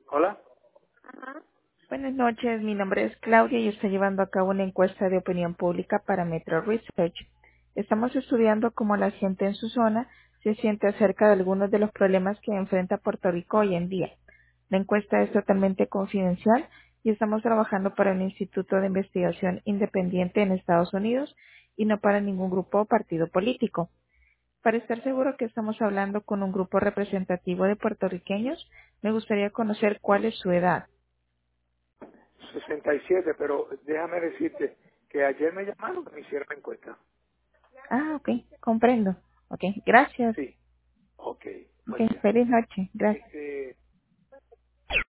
Hola. Buenas noches, mi nombre es Claudia y estoy llevando a cabo una encuesta de opinión pública para Metro Research. Estamos estudiando cómo la gente en su zona se siente acerca de algunos de los problemas que enfrenta Puerto Rico hoy en día. La encuesta es totalmente confidencial y estamos trabajando para un instituto de investigación independiente en Estados Unidos y no para ningún grupo o partido político. Para estar seguro que estamos hablando con un grupo representativo de puertorriqueños, me gustaría conocer cuál es su edad. 67, pero déjame decirte que ayer me llamaron que me hicieron la encuesta. Ah, ok, comprendo. Ok, gracias. Sí. Ok. Ok, Buen día. feliz noche. Gracias. Este,